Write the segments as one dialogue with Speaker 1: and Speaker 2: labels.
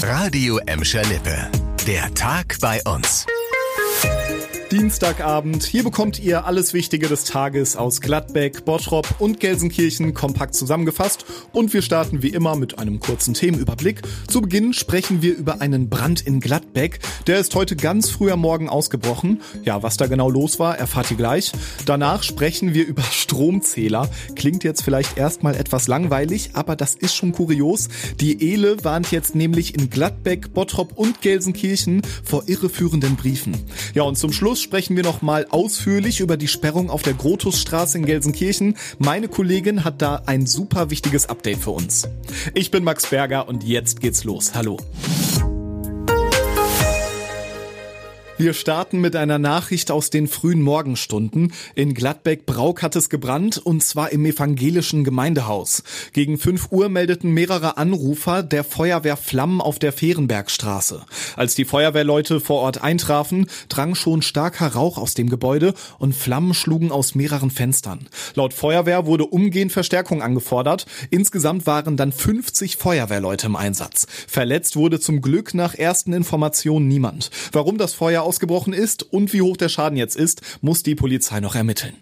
Speaker 1: Radio Emscher Lippe. Der Tag bei uns.
Speaker 2: Dienstagabend, hier bekommt ihr alles Wichtige des Tages aus Gladbeck, Bottrop und Gelsenkirchen kompakt zusammengefasst und wir starten wie immer mit einem kurzen Themenüberblick. Zu Beginn sprechen wir über einen Brand in Gladbeck, der ist heute ganz früh am Morgen ausgebrochen. Ja, was da genau los war, erfahrt ihr gleich. Danach sprechen wir über Stromzähler. Klingt jetzt vielleicht erstmal etwas langweilig, aber das ist schon kurios. Die ELE warnt jetzt nämlich in Gladbeck, Bottrop und Gelsenkirchen vor irreführenden Briefen. Ja, und zum Schluss sprechen wir noch mal ausführlich über die Sperrung auf der Grotusstraße in Gelsenkirchen. Meine Kollegin hat da ein super wichtiges Update für uns. Ich bin Max Berger und jetzt geht's los. Hallo. Wir starten mit einer Nachricht aus den frühen Morgenstunden. In Gladbeck-Brauk hat es gebrannt, und zwar im evangelischen Gemeindehaus. Gegen 5 Uhr meldeten mehrere Anrufer der Feuerwehr Flammen auf der Fehrenbergstraße. Als die Feuerwehrleute vor Ort eintrafen, drang schon starker Rauch aus dem Gebäude und Flammen schlugen aus mehreren Fenstern. Laut Feuerwehr wurde umgehend Verstärkung angefordert. Insgesamt waren dann 50 Feuerwehrleute im Einsatz. Verletzt wurde zum Glück nach ersten Informationen niemand. Warum das Feuer ausgebrochen ist und wie hoch der Schaden jetzt ist, muss die Polizei noch ermitteln.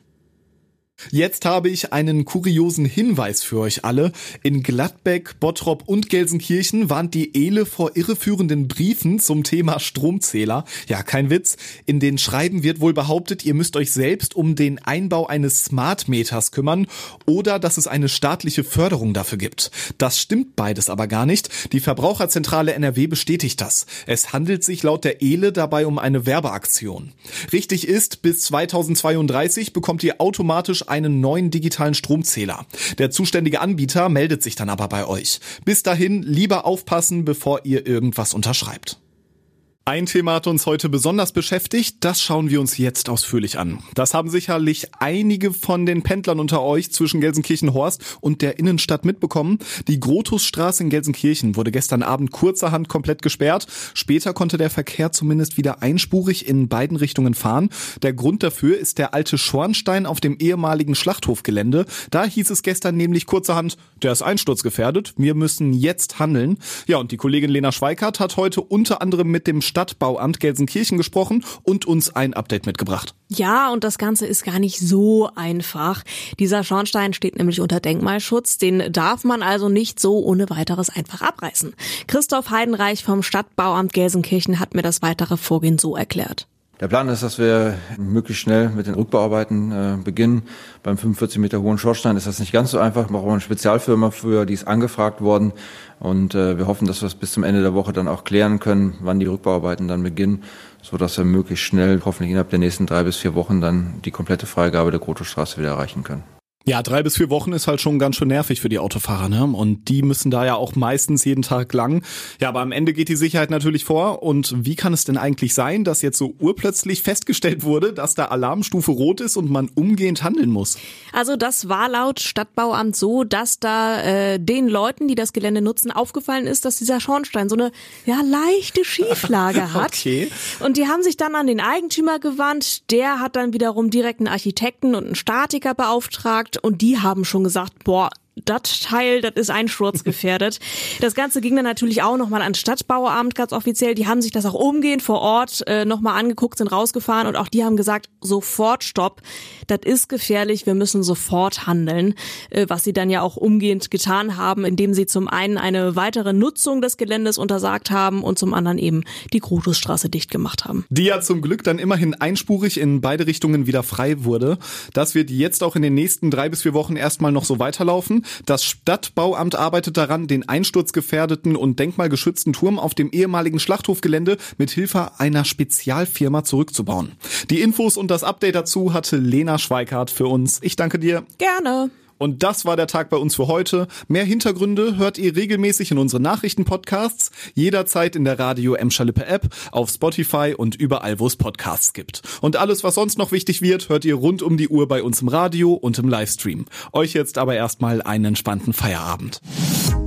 Speaker 2: Jetzt habe ich einen kuriosen Hinweis für euch alle. In Gladbeck, Bottrop und Gelsenkirchen warnt die ELE vor irreführenden Briefen zum Thema Stromzähler. Ja, kein Witz. In den Schreiben wird wohl behauptet, ihr müsst euch selbst um den Einbau eines Smart Meters kümmern oder dass es eine staatliche Förderung dafür gibt. Das stimmt beides aber gar nicht. Die Verbraucherzentrale NRW bestätigt das. Es handelt sich laut der ELE dabei um eine Werbeaktion. Richtig ist, bis 2032 bekommt ihr automatisch einen neuen digitalen Stromzähler. Der zuständige Anbieter meldet sich dann aber bei euch. Bis dahin lieber aufpassen, bevor ihr irgendwas unterschreibt. Ein Thema hat uns heute besonders beschäftigt, das schauen wir uns jetzt ausführlich an. Das haben sicherlich einige von den Pendlern unter euch zwischen Gelsenkirchen-Horst und der Innenstadt mitbekommen. Die Grotusstraße in Gelsenkirchen wurde gestern Abend kurzerhand komplett gesperrt. Später konnte der Verkehr zumindest wieder einspurig in beiden Richtungen fahren. Der Grund dafür ist der alte Schornstein auf dem ehemaligen Schlachthofgelände. Da hieß es gestern nämlich kurzerhand, der ist einsturzgefährdet, wir müssen jetzt handeln. Ja, und die Kollegin Lena Schweikart hat heute unter anderem mit dem Stadtbauamt Gelsenkirchen gesprochen und uns ein Update mitgebracht.
Speaker 3: Ja, und das Ganze ist gar nicht so einfach. Dieser Schornstein steht nämlich unter Denkmalschutz. Den darf man also nicht so ohne weiteres einfach abreißen. Christoph Heidenreich vom Stadtbauamt Gelsenkirchen hat mir das weitere Vorgehen so erklärt.
Speaker 4: Der Plan ist, dass wir möglichst schnell mit den Rückbauarbeiten beginnen. Beim 45 Meter hohen Schornstein ist das nicht ganz so einfach. Wir brauchen eine Spezialfirma für, die ist angefragt worden. Und wir hoffen, dass wir es bis zum Ende der Woche dann auch klären können, wann die Rückbauarbeiten dann beginnen, sodass wir möglichst schnell, hoffentlich innerhalb der nächsten 3 bis 4 Wochen, dann die komplette Freigabe der Grotusstraße wieder erreichen können.
Speaker 2: Ja, 3 bis 4 Wochen ist halt schon ganz schön nervig für die Autofahrer, ne? Und die müssen da ja auch meistens jeden Tag lang. Ja, aber am Ende geht die Sicherheit natürlich vor. Und wie kann es denn eigentlich sein, dass jetzt so urplötzlich festgestellt wurde, dass da Alarmstufe Rot ist und man umgehend handeln muss?
Speaker 3: Also das war laut Stadtbauamt so, dass da den Leuten, die das Gelände nutzen, aufgefallen ist, dass dieser Schornstein so eine leichte Schieflage hat.
Speaker 2: Okay.
Speaker 3: Und die haben sich dann an den Eigentümer gewandt. Der hat dann wiederum direkt einen Architekten und einen Statiker beauftragt. Und die haben schon gesagt, boah, das Teil, das ist einsturzgefährdet. Das Ganze ging dann natürlich auch nochmal ans Stadtbauamt ganz offiziell. Die haben sich das auch umgehend vor Ort nochmal angeguckt, sind rausgefahren und auch die haben gesagt, sofort Stopp, das ist gefährlich, wir müssen sofort handeln. Was sie dann ja auch umgehend getan haben, indem sie zum einen eine weitere Nutzung des Geländes untersagt haben und zum anderen eben die Grotusstraße dicht gemacht haben.
Speaker 2: Die ja zum Glück dann immerhin einspurig in beide Richtungen wieder frei wurde. Das wird jetzt auch in den nächsten 3 bis 4 Wochen erstmal noch so weiterlaufen. Das Stadtbauamt arbeitet daran, den einsturzgefährdeten und denkmalgeschützten Turm auf dem ehemaligen Schlachthofgelände mit Hilfe einer Spezialfirma zurückzubauen. Die Infos und das Update dazu hatte Lena Schweikart für uns. Ich danke dir.
Speaker 3: Gerne.
Speaker 2: Und das war der Tag bei uns für heute. Mehr Hintergründe hört ihr regelmäßig in unseren Nachrichtenpodcasts, jederzeit in der Radio Emscher Lippe App, auf Spotify und überall, wo es Podcasts gibt. Und alles, was sonst noch wichtig wird, hört ihr rund um die Uhr bei uns im Radio und im Livestream. Euch jetzt aber erstmal einen entspannten Feierabend.